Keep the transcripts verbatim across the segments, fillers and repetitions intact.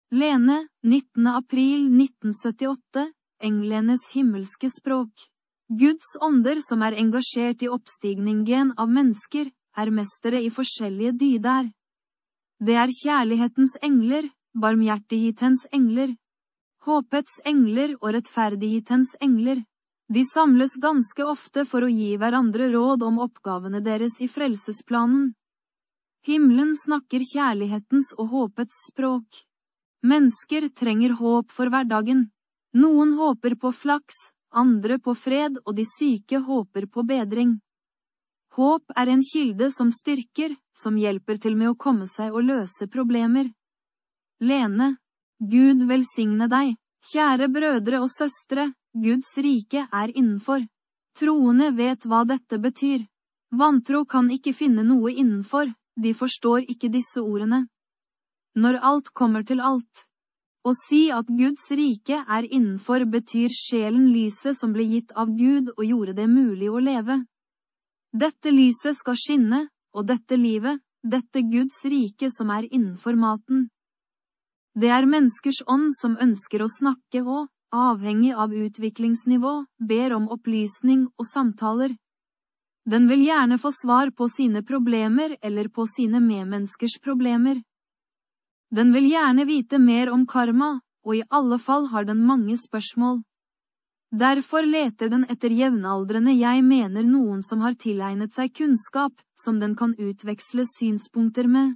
Lene, nittende april nitten syttiåtte, englenes himmelske språk. Guds ånder som er engasjert i oppstigningen av mennesker, er mestere i forskjellige dyder. Det er kjærlighetens engler, barmhjertighetens engler, håpets engler og rettferdighetens engler. De samles ganske ofte for å gi hverandre råd om oppgavene deres i frelsesplanen. Himmelen snakker kjærlighetens og håpets språk. Mennesker trenger håp for hverdagen. Noen håper på flaks, andre på fred og de syke håper på bedring. Håp er en kilde som styrker, som hjelper til med å komme seg og løse problemer. Lene, Gud velsigne deg, kjære brødre og søstre, Guds rike er innenfor. Troende vet hva dette betyr. Vantro kan ikke finne noe innenfor, de forstår ikke disse ordene. Når alt kommer til alt. Å si at Guds rike er innenfor betyr sjelen lyset som ble gitt av Gud og gjorde det mulig å leve. Dette lyset skal skinne, og dette livet, dette Guds rike som er innenfor maten. Det er menneskers ånd som ønsker å snakke og, avhengig av utviklingsnivå, ber om opplysning og samtaler. Den vil gjerne få svar på sine problemer eller på sine medmenneskers problemer. Den vil gjerne vite mer om karma, og i alle fall har den mange spørsmål. Derfor leter den etter jevnaldrende jeg mener noen som har tilegnet seg kunnskap, som den kan utveksle synspunkter med.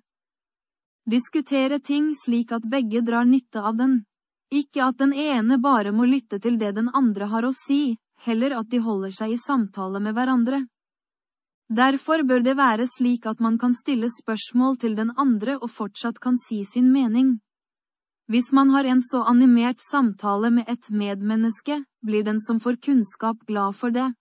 Diskutere ting slik at begge drar nytte av den. Ikke at den ene bare må lytte til det den andre har å si, heller at de holder seg i samtale med hverandre. Derfor bør det være slik at man kan stille spørsmål til den andre og fortsatt kan si sin mening. Hvis man har en så animert samtale med et medmenneske, blir den som får kunnskap glad for det.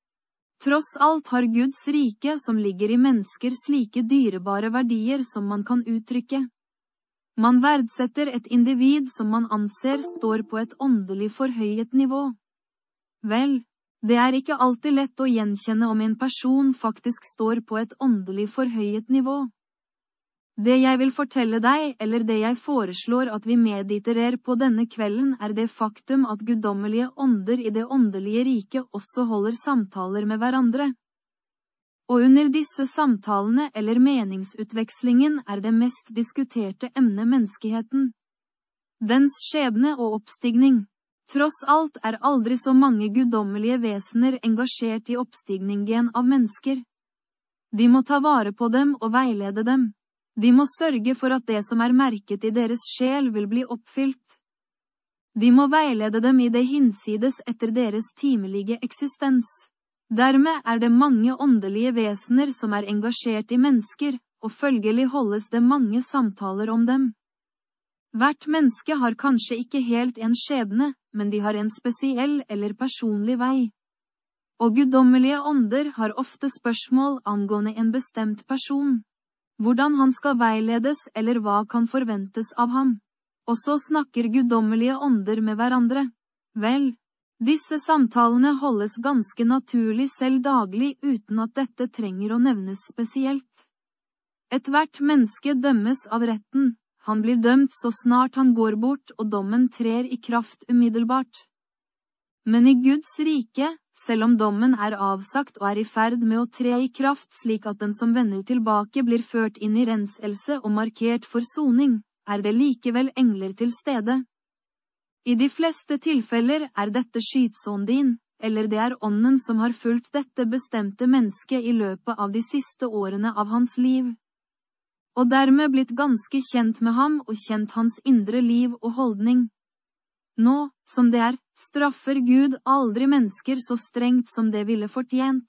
Tross alt har Guds rike som ligger i mennesker slike dyrebare verdier som man kan uttrykke. Man verdsetter et individ som man anser står på et åndelig forhøyet nivå. Vel, det er ikke alltid lett å gjenkjenne om en person faktisk står på et åndelig forhøyet nivå. Det jeg vil fortelle deg, eller det jeg foreslår at vi mediterer på denne kvelden, er det faktum at guddommelige ånder i det åndelige riket også holder samtaler med hverandre. Og under disse samtalene eller meningsutvekslingen er det mest diskuterte emnet menneskeheten. Dens skjebne og oppstigning. Tross alt er aldri så mange guddommelige vesener engasjert i oppstigningen av mennesker. De må ta vare på dem og veilede dem. De må sørge for at det som er merket i deres sjel vil bli oppfylt. De må veilede dem i det hinsides etter deres timelige eksistens. Dermed er det mange åndelige vesener som er engasjert i mennesker, og følgelig holdes det mange samtaler om dem. Hvert menneske har kanskje ikke helt en skjebne, men de har en spesiell eller personlig vei. Og guddommelige ånder har ofte spørsmål angående en bestemt person. Hvordan han skal veiledes eller hva kan forventes av ham. Og så snakker guddommelige ånder med hverandre. Vel, disse samtalene holdes ganske naturlig selv daglig uten at dette trenger å nevnes spesielt. Et hvert menneske dømmes av retten. Han blir dømt så snart han går bort og dommen trer i kraft umiddelbart. Men i Guds rike, selv om dommen er avsagt og er i ferd med å tre i kraft slik at den som vender tilbake blir ført inn i renselse og markert for soning, er det likevel engler til stede. I de fleste tilfeller er dette skytsånden, eller det er ånden som har fulgt dette bestemte mennesket i løpet av de siste årene av hans liv. Og dermed blitt ganske kjent med ham og kjent hans indre liv og holdning. Nå, som det er, straffer Gud aldri mennesker så strengt som det ville fortjent.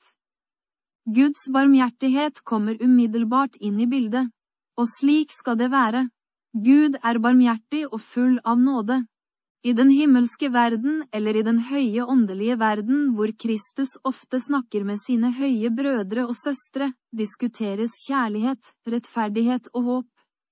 Guds barmhjertighet kommer umiddelbart inn i bildet. Og slik skal det være. Gud er barmhjertig og full av nåde. I den himmelske verden eller i den høye åndelige verden hvor Kristus ofte snakker med sine høye brødre og søstre, diskuteres kjærlighet, rettferdighet og håp.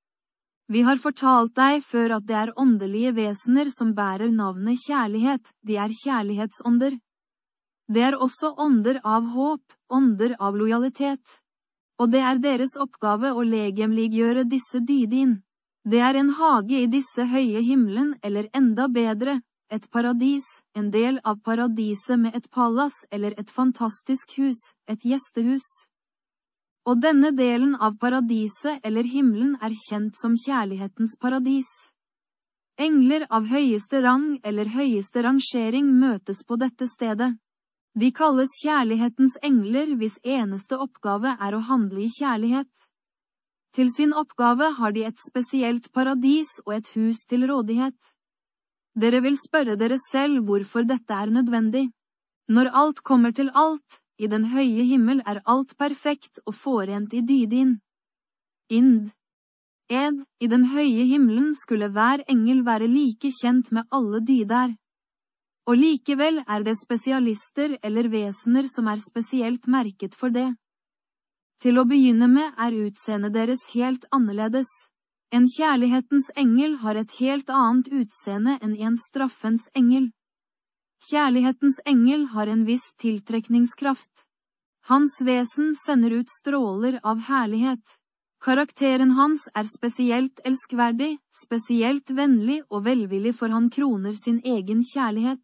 Vi har fortalt deg før at det er åndelige vesener som bærer navnet kjærlighet, de er kjærlighetsånder. Det er også ånder av håp, ånder av lojalitet. Og det er deres oppgave å legemliggjøre disse dydene. Det er en hage i disse høye himmelen, eller enda bedre, et paradis, en del av paradiset med et palass eller et fantastisk hus, et gjestehus. Og denne delen av paradiset eller himmelen er kjent som kjærlighetens paradis. Engler av høyeste rang eller høyeste rangering møtes på dette stedet. De kalles kjærlighetens engler hvis eneste oppgave er å handle i kjærlighet. Til sin oppgave har de et spesielt paradis og et hus til rådighet. Dere vil spørre dere selv hvorfor dette er nødvendig. Når alt kommer til alt, i den høye himmel er alt perfekt og forent i dydin. Ind. Ed, i den høye himmelen skulle hver engel være like kjent med alle dyder. Og likevel er det spesialister eller vesener som er spesielt merket for det. Til å begynne med er utseendet deres helt annerledes. En kjærlighetens engel har et helt annet utseende enn en straffens engel. Kjærlighetens engel har en viss tiltrekningskraft. Hans vesen sender ut stråler av herlighet. Karakteren hans er spesielt elskverdig, spesielt vennlig og velvillig for han kroner sin egen kjærlighet.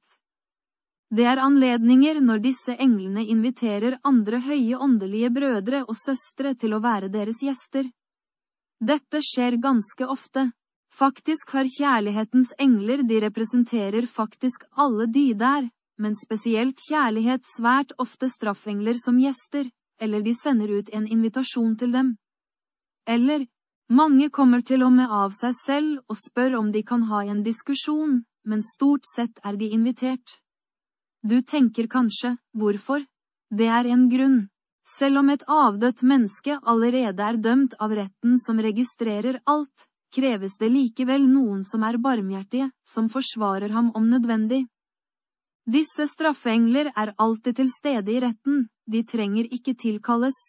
Det er anledninger når disse englene inviterer andre høye åndelige brødre og søstre til å være deres gjester. Dette skjer ganske ofte. Faktisk har kjærlighetens engler de representerer faktisk alle dyder, men spesielt kjærlighet svært ofte straffengler som gjester, eller de sender ut en invitasjon til dem. Eller, mange kommer til og med av seg selv og spør om de kan ha en diskusjon, men stort sett er de invitert. Du tenker kanskje, hvorfor? Det er en grunn. Selv om et avdødt menneske allerede er dømt av retten som registrerer alt, kreves det likevel noen som er barmhjertige, som forsvarer ham om nødvendig. Disse straffeengler er alltid til stede i retten, de trenger ikke tilkalles.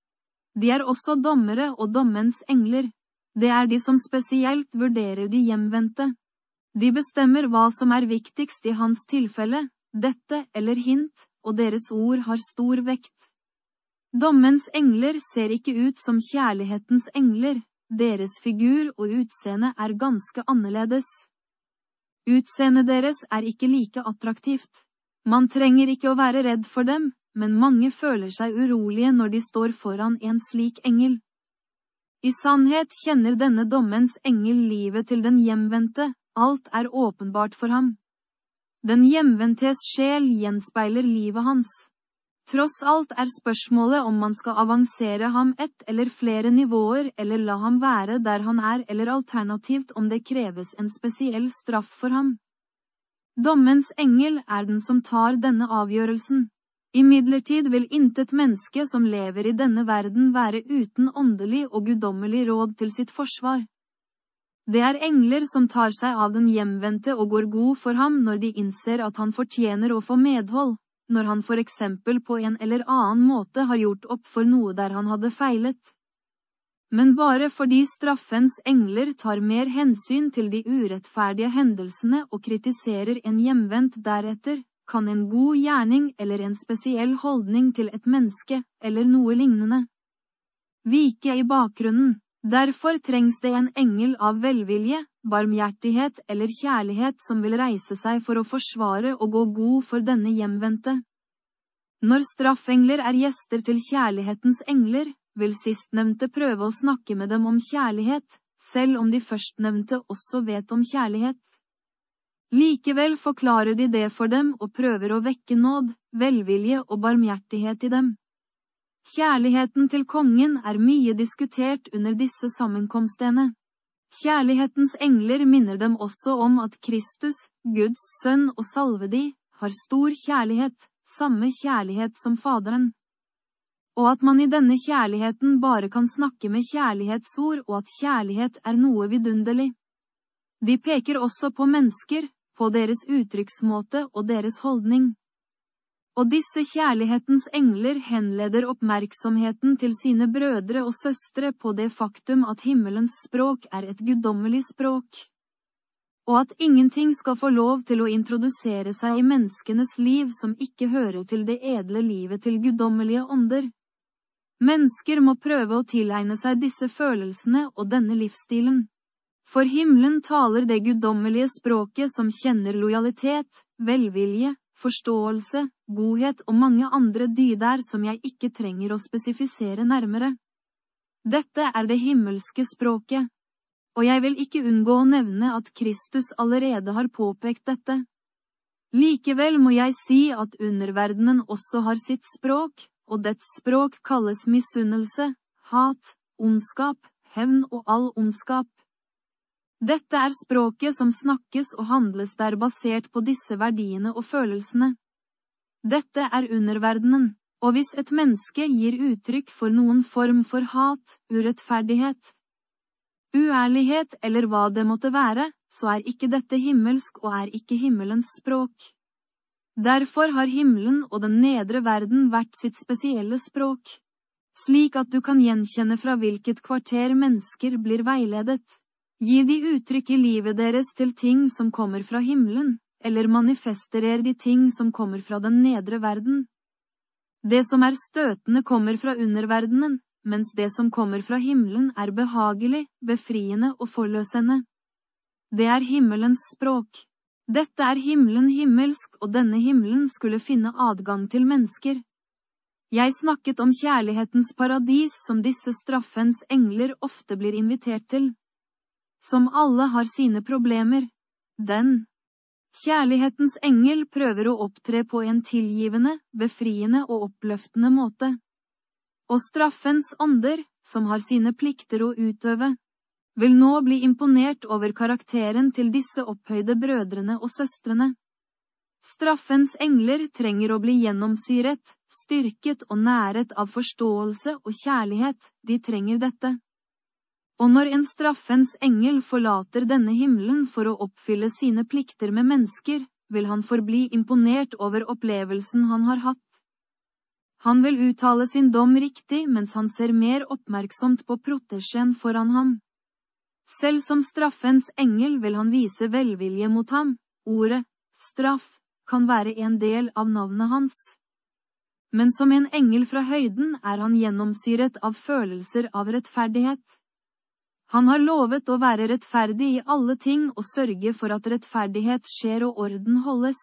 De er også dommere og dommens engler. Det er de som spesielt vurderer de hjemvendte. De bestemmer hva som er viktigst i hans tilfelle, dette eller hint, og deres ord har stor vekt. Dommens engler ser ikke ut som kjærlighetens engler, deres figur og utseende er ganske annerledes. Utseendet deres er ikke like attraktivt. Man trenger ikke å være redd for dem, men mange føler seg urolige når de står foran en slik engel. I sannhet kjenner denne dommens engel livet til den hjemvendte, alt er åpenbart for ham. Den hjemvendtes sjel gjenspeiler livet hans. Tross alt er spørsmålet om man skal avansere ham ett eller flere nivåer eller la ham være der han er eller alternativt om det kreves en spesiell straff for ham. Dommens engel er den som tar denne avgjørelsen. Imidlertid vil intet menneske som lever i denne verden være uten åndelig og guddommelig råd til sitt forsvar. Det er engler som tar seg av den hjemvendte og går god for ham når de innser at han fortjener å få medhold. Når han for eksempel på en eller annen måte har gjort opp for noe der han hadde feilet. Men bare fordi straffens engler tar mer hensyn til de urettferdige hendelsene og kritiserer en hjemvendt deretter, kan en god gjerning eller en spesiell holdning til et menneske, eller noe lignende, vike i bakgrunnen. Derfor trengs det en engel av velvilje, barmhjertighet eller kjærlighet som vil reise seg for å forsvare og gå god for denne hjemvendte. Når straffengler er gjester til kjærlighetens engler, vil sistnevnte prøve å snakke med dem om kjærlighet, selv om de førstnevnte også vet om kjærlighet. Likevel forklarer de det for dem og prøver å vekke nåd, velvilje og barmhjertighet i dem. Kjærligheten til kongen er mye diskutert under disse sammenkomstene. Kjærlighetens engler minner dem også om at Kristus, Guds sønn og salvede, har stor kjærlighet, samme kjærlighet som Faderen. Og at man i denne kjærligheten bare kan snakke med kjærlighetsord og at kjærlighet er noe vidunderlig. De peker også på mennesker, på deres uttrykksmåte og deres holdning. Og disse kjærlighetens engler henleder oppmerksomheten til sine brødre og søstre på det faktum at himmelens språk er et guddommelig språk. Og at ingenting skal få lov til å introdusere seg i menneskenes liv som ikke hører til det edle livet til guddommelige ånder. Mennesker må prøve å tilegne seg disse følelsene og denne livsstilen. For himmelen taler det guddommelige språket som kjenner lojalitet, velvilje, forståelse, godhet og mange andre dyder som jeg ikke trenger å spesifisere nærmere. Dette er det himmelske språket. Og jeg vil ikke unngå å nevne at Kristus allerede har påpekt dette. Likevel må jeg si at underverdenen også har sitt språk, og dets språk kalles misunnelse, hat, ondskap, hevn og all ondskap. Dette er språket som snakkes og handles der basert på disse verdiene og følelsene. Dette er underverdenen, og hvis et menneske gir uttrykk for noen form for hat, urettferdighet, uærlighet eller hva det måtte være, så er ikke dette himmelsk og er ikke himmelens språk. Derfor har himmelen og den nedre verden vært sitt spesielle språk, slik at du kan gjenkjenne fra hvilket kvarter mennesker blir veiledet. Gir de uttrykk i livet deres til ting som kommer fra himmelen, eller manifesterer de ting som kommer fra den nedre verden? Det som er støtende kommer fra underverdenen, mens det som kommer fra himmelen er behagelig, befriende og forløsende. Det er himmelens språk. Dette er himmelen himmelsk, og denne himmelen skulle finne adgang til mennesker. Jeg snakket om kjærlighetens paradis som disse straffens engler ofte blir invitert til. Som alle har sine problemer. Den kjærlighetens engel prøver å opptre på en tilgivende, befriende og oppløftende måte. Og straffens ånder, som har sine plikter å utøve, vil nå bli imponert over karakteren til disse opphøyde brødrene og søstrene. Straffens engler trenger å bli gjennomsyret, styrket og næret av forståelse og kjærlighet, de trenger dette. Og når en straffens engel forlater denne himmelen for å oppfylle sine plikter med mennesker, vil han forbli imponert over opplevelsen han har hatt. Han vil uttale sin dom riktig mens han ser mer oppmerksomt på protesjen foran ham. Selv som straffens engel vil han vise velvilje mot ham. Ordet, straff, kan være en del av navnet hans. Men som en engel fra høyden er han gjennomsyret av følelser av rettferdighet. Han har lovet å være rettferdig i alle ting og sørge for at rettferdighet skjer og orden holdes.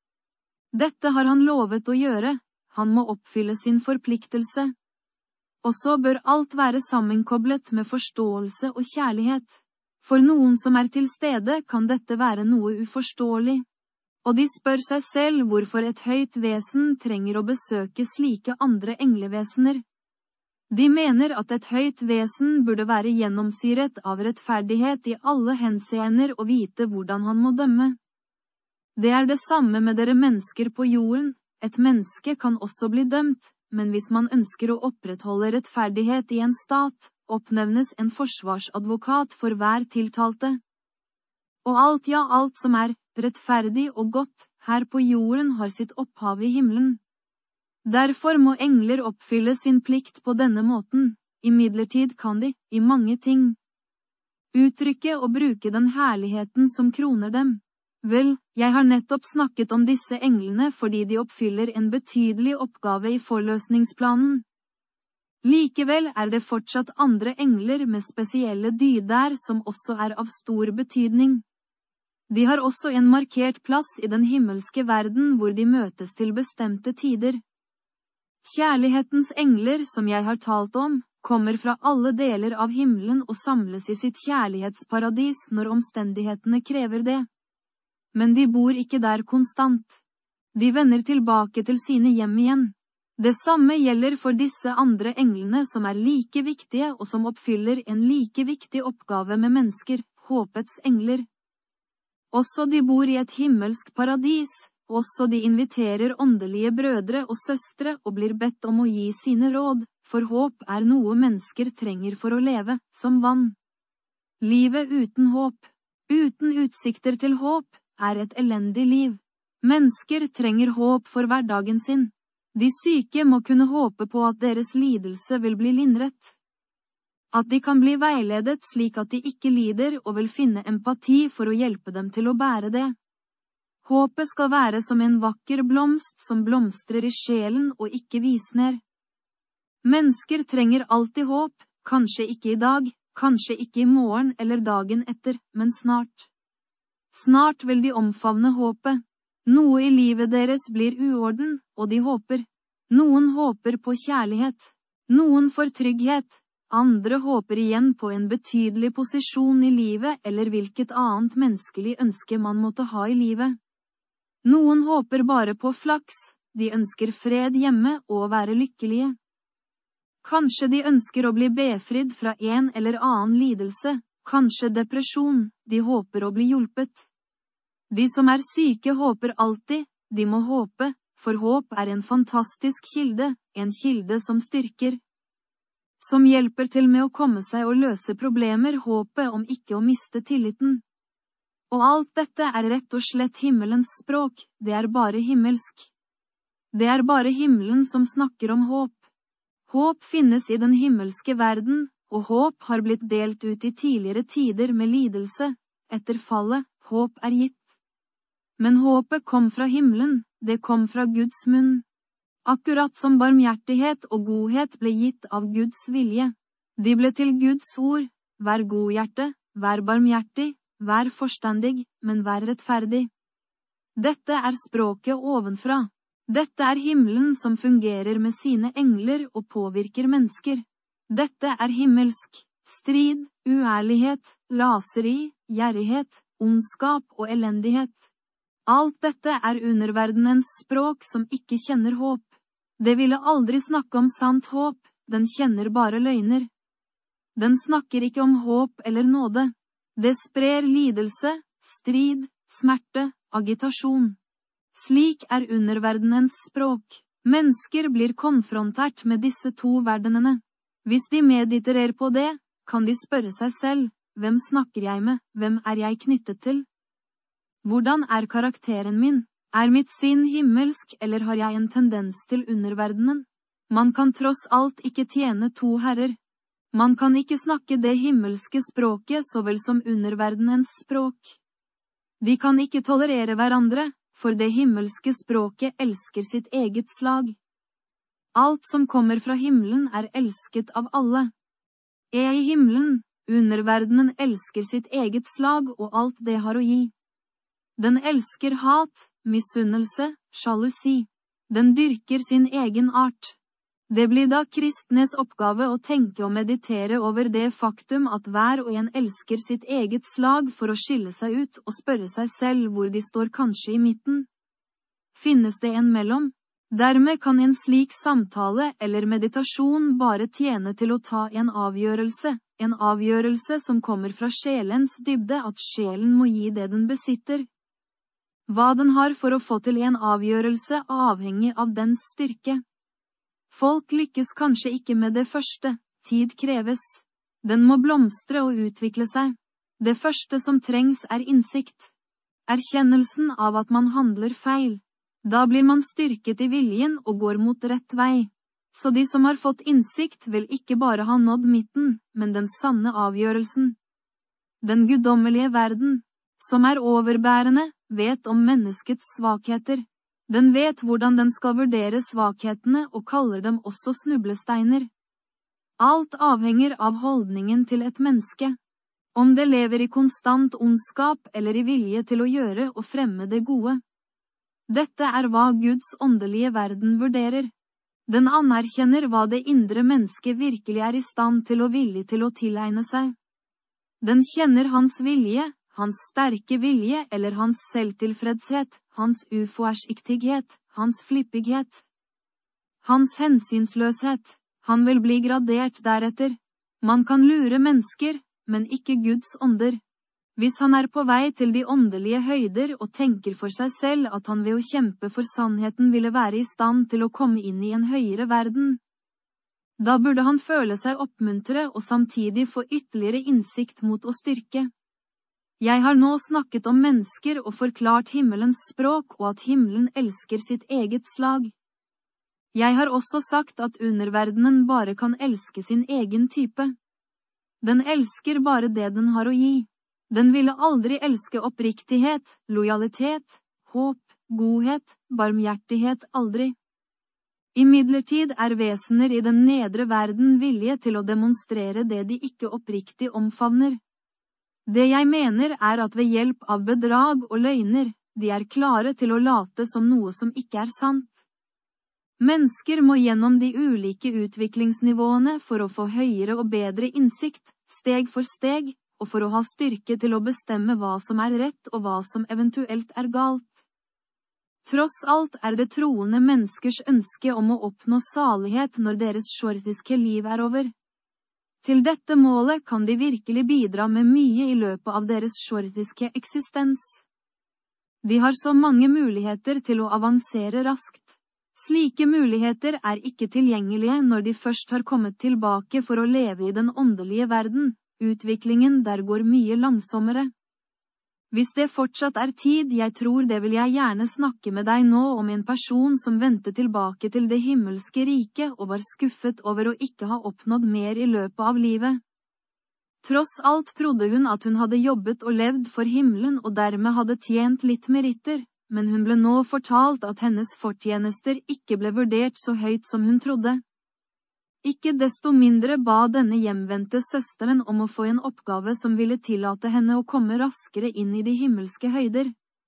Dette har han lovet å gjøre, han må oppfylle sin forpliktelse. Og så bør alt være sammenkoblet med forståelse og kjærlighet. For noen som er til stede kan dette være noe uforståelig. Og de spør seg selv hvorfor et høyt vesen trenger å besøke slike andre englevesener. De mener at et høyt vesen burde være gjennomsyret av rettferdighet i alle henseender og vite hvordan han må dømme. Det er det samme med dere mennesker på jorden. Et menneske kan også bli dømt, men hvis man ønsker å opprettholde rettferdighet i en stat, oppnevnes en forsvarsadvokat for hver tiltalte. Og alt ja alt som er rettferdig og godt her på jorden har sitt opphav i himmelen. Derfor må engler oppfylle sin plikt på denne måten, imidlertid kan de, i mange ting, uttrykke og bruke den herligheten som kroner dem. Vel, jeg har nettopp snakket om disse englene fordi de oppfyller en betydelig oppgave i forløsningsplanen. Likevel er det fortsatt andre engler med spesielle dyder som også er av stor betydning. De har også en markert plass i den himmelske verden hvor de møtes til bestemte tider. Kjærlighetens engler som jeg har talt om, kommer fra alle deler av himmelen og samles i sitt kjærlighetsparadis når omstendighetene krever det. Men de bor ikke der konstant. De vender tilbake til sine hjem igjen. Det samme gjelder for disse andre englene som er like viktige og som oppfyller en like viktig oppgave med mennesker, håpets engler. Også de bor i et himmelsk paradis. Også de inviterer åndelige brødre og søstre og blir bedt om å gi sine råd, for håp er noe mennesker trenger for å leve, som vann. Livet uten håp, uten utsikter til håp, er et elendig liv. Mennesker trenger håp for hverdagen sin. De syke må kunne håpe på at deres lidelse vil bli lindret. At de kan bli veiledet slik at de ikke lider og vil finne empati for å hjelpe dem til å bære det. Håpet skal være som en vakker blomst som blomstrer i sjelen og ikke visner. Mennesker trenger alltid håp, kanskje ikke i dag, kanskje ikke i morgen eller dagen etter, men snart. Snart vil de omfavne håpet. Noe i livet deres blir uorden, og de håper. Noen håper på kjærlighet. Noen får trygghet. Andre håper igjen på en betydelig posisjon i livet eller hvilket annet menneskelig ønske man måtte ha i livet. Noen håper bare på flaks, de ønsker fred hjemme og å være lykkelige. Kanskje de ønsker å bli befridd fra en eller annen lidelse, kanskje depresjon, de håper å bli hjulpet. De som er syke håper alltid, de må håpe, for håp er en fantastisk kilde, en kilde som styrker. Som hjelper til med å komme seg og løse problemer, håpet om ikke å miste tilliten. Og alt dette er rett og slett himmelens språk, det er bare himmelsk. Det er bare himmelen som snakker om håp. Håp finnes i den himmelske verden, og håp har blitt delt ut i tidligere tider med lidelse. Etter fallet, håp er gitt. Men håpet kom fra himmelen, det kom fra Guds munn. Akkurat som barmhjertighet og godhet ble gitt av Guds vilje. De ble til Guds ord, vær godhjerte, vær barmhjertig, vær forstandig, men vær rettferdig. Dette er språket ovenfra. Dette er himmelen som fungerer med sine engler og påvirker mennesker. Dette er himmelsk. Strid, uærlighet, raseri, gjerrighet, ondskap og elendighet. Alt dette er underverdenens språk som ikke kjenner håp. Det ville aldri snakke om sant håp, den kjenner bare løgner. Den snakker ikke om håp eller nåde. Det sprer lidelse, strid, smerte, agitasjon. Slik er underverdenens språk. Mennesker blir konfrontert med disse to verdenene. Hvis de mediterer på det, kan de spørre seg selv, hvem snakker jeg med, hvem er jeg knyttet til? Hvordan er karakteren min? Er mitt sinn himmelsk, eller har jeg en tendens til underverdenen? Man kan tross alt ikke tjene to herrer. Man kan ikke snakke det himmelske språket så vel som underverdenens språk. De kan ikke tolerere hverandre, for det himmelske språket elsker sitt eget slag. Alt som kommer fra himmelen er elsket av alle. Er i himmelen, underverdenen elsker sitt eget slag og alt det har å gi. Den elsker hat, misunnelse, sjalusi. Den dyrker sin egen art. Det blir da kristnes oppgave å tenke og meditere over det faktum at hver og en elsker sitt eget slag for å skille seg ut og spørre seg selv hvor de står, kanskje i midten. Finnes det en mellom? Dermed kan en slik samtale eller meditasjon bare tjene til å ta en avgjørelse, en avgjørelse som kommer fra sjelens dybde, at sjelen må gi det den besitter. Hva den har for å få til en avgjørelse avhengig av dens styrke. Folk lykkes kanskje ikke med det første, tid kreves. Den må blomstre og utvikle seg. Det første som trengs er innsikt. Erkjennelsen av at man handler feil. Da blir man styrket i viljen og går mot rett vei. Så de som har fått innsikt vil ikke bare ha nådd midten, men den sanne avgjørelsen. Den guddommelige verden, som er overbærende, vet om menneskets svakheter. Den vet hvordan den skal vurdere svakhetene og kaller dem også snublesteiner. Alt avhenger av holdningen til et menneske. Om det lever i konstant ondskap eller i vilje til å gjøre og fremme det gode. Dette er hva Guds åndelige verden vurderer. Den anerkjenner hva det indre mennesket virkelig er i stand til og villig til å tilegne seg. Den kjenner hans vilje, hans sterke vilje eller hans selvtilfredshet, hans uforsiktighet, hans flippighet. Hans hensynsløshet, han vil bli gradert deretter. Man kan lure mennesker, men ikke Guds ånder. Hvis han er på vei til de åndelige høyder og tenker for seg selv at han ved å kjempe for sannheten ville være i stand til å komme inn i en høyere verden, da burde han føle seg oppmuntre og samtidig få ytterligere innsikt mot å styrke. Jeg har nå snakket om mennesker og forklart himmelens språk og at himmelen elsker sitt eget slag. Jeg har også sagt at underverdenen bare kan elske sin egen type. Den elsker bare det den har å gi. Den ville aldri elske oppriktighet, lojalitet, håp, godhet, barmhjertighet aldri. Imidlertid er vesener i den nedre verden villige til å demonstrere det de ikke oppriktig omfavner. Det jeg mener er at ved hjelp av bedrag og løgner, de er klare til å late som noe som ikke er sant. Mennesker må gjennom de ulike utviklingsnivåene for å få høyere og bedre innsikt, steg for steg, og for å ha styrke til å bestemme hva som er rett og hva som eventuelt er galt. Tross alt er det troende menneskers ønske om å oppnå salighet når deres sjortiske liv er over. Til dette målet kan de virkelig bidra med mye i løpet av deres sjortiske eksistens. De har så mange muligheter til å avansere raskt. Slike muligheter er ikke tilgjengelige når de først har kommet tilbake for å leve i den åndelige verden. Utviklingen der går mye langsommere. Hvis det fortsatt er tid, jeg tror det vil jeg gjerne snakke med deg nå om en person som vendte tilbake til det himmelske riket og var skuffet over å ikke ha oppnådd mer i løpet av livet. Tross alt trodde hun at hun hadde jobbet og levd for himmelen og dermed hadde tjent litt meritter, men hun ble nå fortalt at hennes fortjenester ikke ble vurdert så høyt som hun trodde. Ikke desto mindre ba denne hjemvendte søsteren om å få en oppgave som ville tillate henne å komme raskere inn i de himmelske høyder.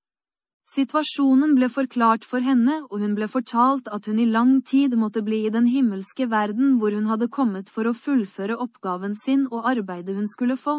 Situasjonen ble forklart for henne, og hun ble fortalt at hun i lang tid måtte bli i den himmelske verden hvor hun hadde kommet for å fullføre oppgaven sin og arbeidet hun skulle få.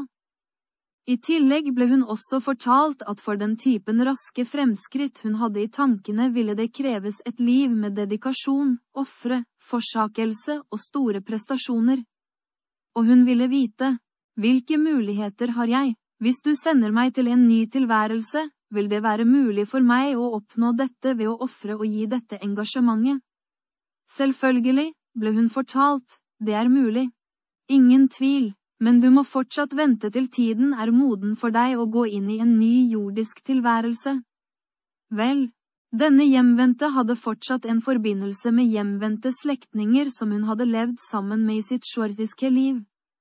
I tillegg ble hun også fortalt at for den typen raske fremskritt hun hadde i tankene ville det kreves et liv med dedikasjon, offre, forsakelse og store prestasjoner. Og hun ville vite, hvilke muligheter har jeg? Hvis du sender meg til en ny tilværelse, vil det være mulig for meg å oppnå dette ved å offre og gi dette engasjementet? Selvfølgelig, ble hun fortalt, det er mulig. Ingen tvil. Men du må fortsatt vente til tiden er moden for deg å gå inn i en ny jordisk tilværelse. Vel, denne hjemvendte hadde fortsatt en forbindelse med hjemvendte slektninger som hun hadde levd sammen med i sitt sjortiske liv.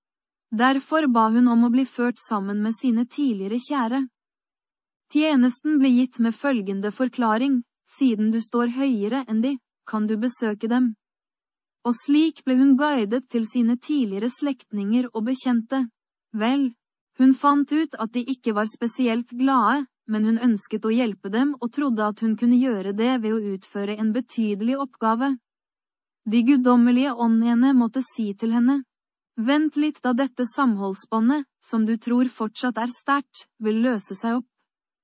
Derfor ba hun om å bli ført sammen med sine tidligere kjære. Tjenesten ble gitt med følgende forklaring, siden du står høyere enn de, kan du besøke dem. Og slik ble hun guidet til sine tidligere slektninger og bekjente. Vel, hun fant ut at de ikke var spesielt glade, men hun ønsket å hjelpe dem og trodde at hun kunne gjøre det ved å utføre en betydelig oppgave. De guddommelige åndene måtte si til henne, vent litt da dette samholdsbåndet, som du tror fortsatt er sterkt, vil løse seg opp.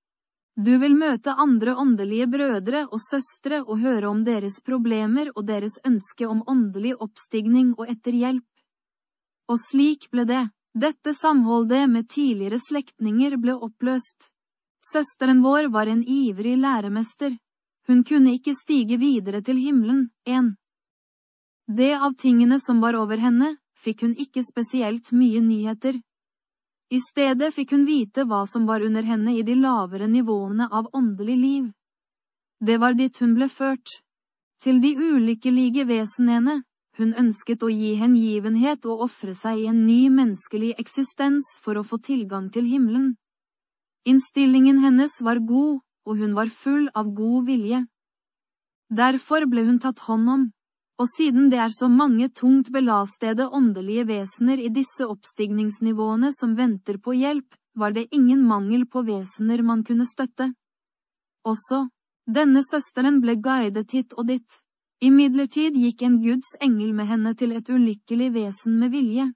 Du vil møte andre åndelige brødre og søstre og høre om deres problemer og deres ønske om åndelig oppstigning og etter hjelp. Og slik ble det. Dette samholdet med tidligere slektninger ble oppløst. Søsteren vår var en ivrig læremester. Hun kunne ikke stige videre til himmelen, en. Det av tingene som var over henne, fikk hun ikke spesielt mye nyheter. I stedet fikk hun vite hva som var under henne i de lavere nivåene av åndelig liv. Det var dit hun ble ført. Til de ulykkelige vesenene, hun ønsket å gi hengivenhet og offre seg i en ny menneskelig eksistens for å få tilgang til himmelen. Innstillingen hennes var god, og hun var full av god vilje. Derfor ble hun tatt hånd om. Og siden det er så mange tungt belastede åndelige vesener i disse oppstigningsnivåene som venter på hjelp, var det ingen mangel på vesener man kunne støtte. Også, denne søsteren ble guidet hit og dit. Imidlertid gikk en Guds engel med henne til et ulykkelig vesen med vilje.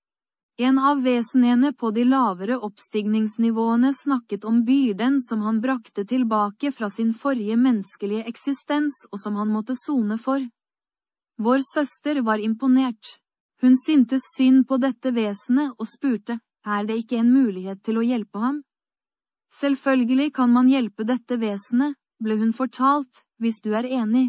En av vesenene på de lavere oppstigningsnivåene snakket om byrden som han brakte tilbake fra sin forrige menneskelige eksistens og som han måtte sone for. Vår søster var imponert. Hun syntes synd på dette vesenet og spurte, er det ikke en mulighet til å hjelpe ham? Selvfølgelig kan man hjelpe dette vesenet, ble hun fortalt, hvis du er enig.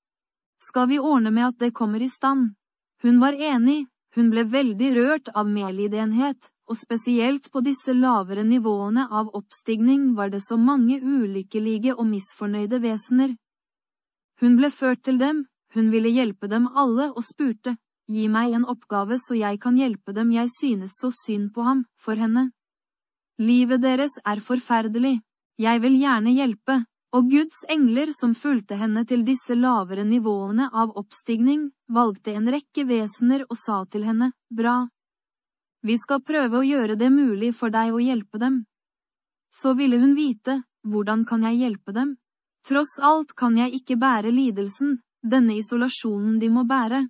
Skal vi ordne med at det kommer i stand? Hun var enig, hun ble veldig rørt av medlidenhet, og spesielt på disse lavere nivåene av oppstigning var det så mange ulykkelige og misfornøyde vesener. Hun ble ført til dem. Hun ville hjelpe dem alle og spurte, gi meg en oppgave så jeg kan hjelpe dem, jeg synes så synd på ham, for henne. Livet deres er forferdelig, jeg vil gjerne hjelpe, Og Guds engler som fulgte henne til disse lavere nivåene av oppstigning, valgte en rekke vesener og sa til henne, bra. Vi skal prøve å gjøre det mulig for deg å hjelpe dem. Så ville hun vite, hvordan kan jeg hjelpe dem? Tross alt kan jeg ikke bære lidelsen, denne isolasjonen de må bære.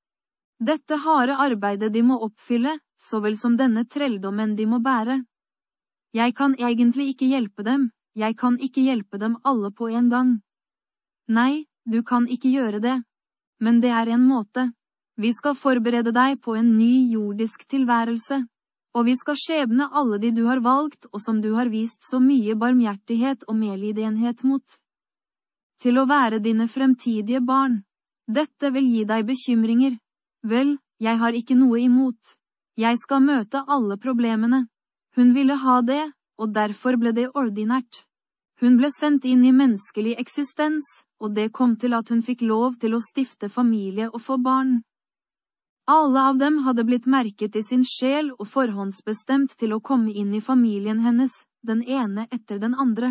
Dette harde arbeidet de må oppfylle, så vel som denne trelldommen de må bære. Jeg kan egentlig ikke hjelpe dem. Jeg kan ikke hjelpe dem alle på en gang. Nei, du kan ikke gjøre det. Men det er en måte. Vi skal forberede deg på en ny jordisk tilværelse. Og vi skal skjebne alle de du har valgt og som du har vist så mye barmhjertighet og medlidenhet mot. Til å være dine fremtidige barn. Dette vil gi deg bekymringer. Vel, jeg har ikke noe imot. Jeg skal møte alle problemene. Hun ville ha det, og derfor ble det ordinært. Hun ble sendt inn i menneskelig eksistens, og det kom til at hun fikk lov til å stifte familie og få barn. Alle av dem hadde blitt merket i sin sjel og forhåndsbestemt til å komme inn i familien hennes, den ene etter den andre.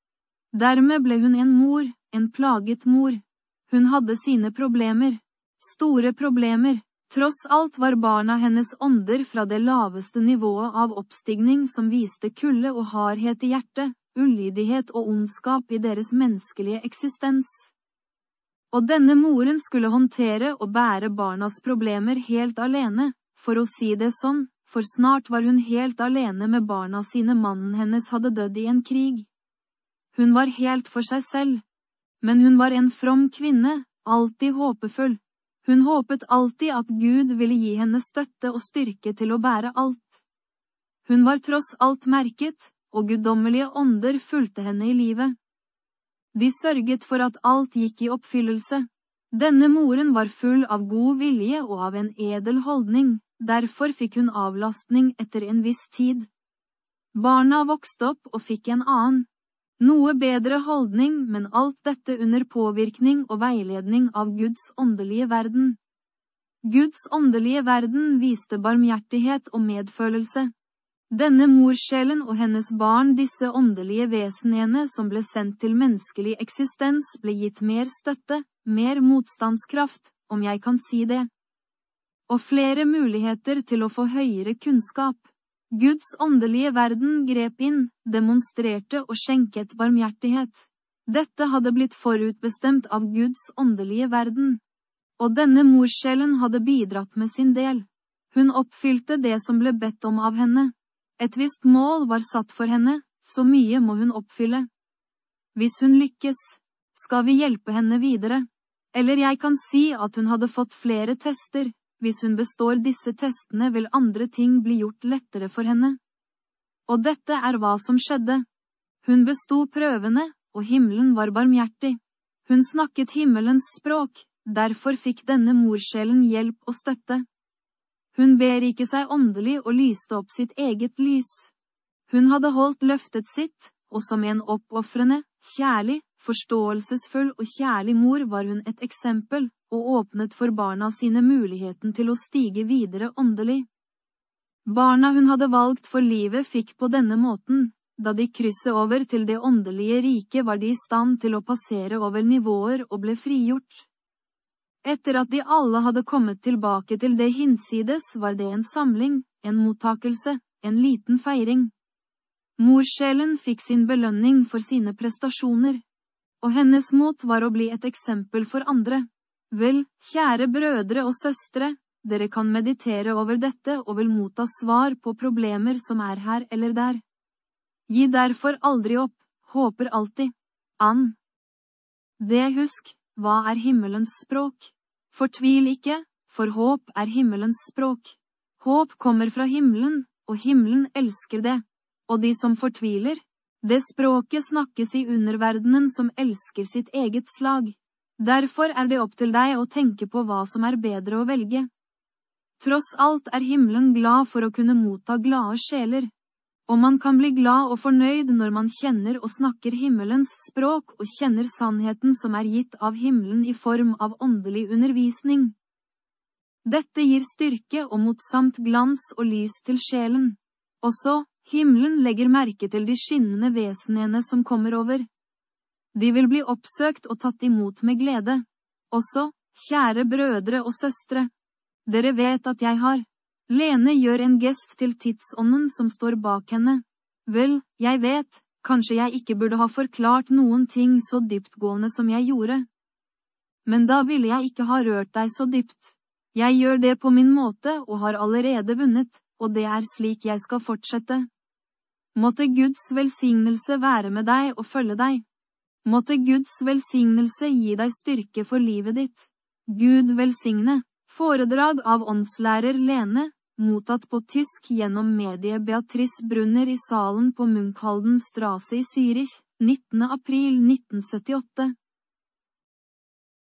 Dermed ble hun en mor, en plaget mor. Hun hadde sine problemer, store problemer. Tross alt var barna hennes ånder fra det laveste nivået av oppstigning som viste kulde og hardhet i hjertet, ulydighet og ondskap i deres menneskelige eksistens. Og denne moren skulle håndtere og bære barnas problemer helt alene, for å si det sånn, for snart var hun helt alene med barna sine. Mannen hennes hadde dødd i en krig. Hun var helt for seg selv. Men hun var en from kvinne, alltid håpefull. Hun håpet alltid at Gud ville gi henne støtte og styrke til å bære alt. Hun var tross alt merket, og guddommelige ånder fulgte henne i livet. De sørget for at alt gikk i oppfyllelse. Denne moren var full av god vilje og av en edel holdning, derfor fikk hun avlastning etter en viss tid. Barna vokste opp og fikk en annen. Noe bedre holdning, men alt dette under påvirkning og veiledning av Guds åndelige verden. Guds åndelige verden viste barmhjertighet og medfølelse. Denne morsjelen og hennes barn, disse åndelige vesenene som ble sendt til menneskelig eksistens, ble gitt mer støtte, mer motstandskraft, om jeg kan si det. Og flere muligheter til å få høyere kunnskap. Guds åndelige verden grep inn, demonstrerte og skjenket barmhjertighet. Dette hadde blitt forutbestemt av Guds åndelige verden. Og denne morsjelen hadde bidratt med sin del. Hun oppfylte det som ble bedt om av henne. Et visst mål var satt for henne, så mye må hun oppfylle. Hvis hun lykkes, skal vi hjelpe henne videre. Eller jeg kan si at hun hadde fått flere tester. Hvis hun består disse testene vil andre ting bli gjort lettere for henne. Og dette er hva som skjedde. Hun bestod prøvene, og himmelen var barmhjertig. Hun snakket himmelens språk, derfor fikk denne morsjelen hjelp og støtte. Hun beriket seg åndelig og lyste opp sitt eget lys. Hun hadde holdt løftet sitt, og som en oppofrende, kjærlig, forståelsesfull og kjærlig mor var hun et eksempel, og åpnet for barna sine muligheten til å stige videre åndelig. Barna hun hadde valgt for livet fikk på denne måten, da de krysset over til det åndelige riket var de i stand til å passere over nivåer og ble frigjort. Etter at de alle hadde kommet tilbake til det hinsides var det en samling, en mottakelse, en liten feiring. Morsjelen fikk sin belønning for sine prestasjoner, og hennes mot var å bli et eksempel for andre. Vel, kjære brødre og søstre, dere kan meditere over dette og vil motta svar på problemer som er her eller der. Gi derfor aldri opp, håper alltid. Ann. Det husk, hva er himmelens språk? Fortvil ikke, for håp er himmelens språk. Håp kommer fra himmelen, og himmelen elsker det. Og de som fortviler, det språket snakkes i underverdenen som elsker sitt eget slag. Derfor er det opp til deg å tenke på hva som er bedre å velge. Tross alt er himmelen glad for å kunne motta glade sjeler. Og man kan bli glad og fornøyd når man kjenner og snakker himmelens språk og kjenner sannheten som er gitt av himmelen i form av åndelig undervisning. Dette gir styrke og motsamt glans og lys til sjelen. Også, himmelen legger merke til de skinnende vesenene som kommer over. De vil bli oppsøkt og tatt imot med glede. Også, kjære brødre og søstre. Dere vet at jeg har. Lene gjør en gest til tidsånden som står bak henne. Vel, jeg vet, kanskje jeg ikke burde ha forklart noen ting så dyptgående som jeg gjorde. Men da ville jeg ikke ha rørt deg så dypt. Jeg gjør det på min måte og har allerede vunnet, og det er slik jeg skal fortsette. Måtte Guds velsignelse være med deg og følge deg. Måtte Guds velsignelse gi deg styrke for livet ditt. Gud velsigne. Foredrag av åndslærer Lene, mottatt på tysk gjennom medie Beatrice Brunner i salen på Munkhalden Strasse i Zürich, nittende april nitten syttiåtte.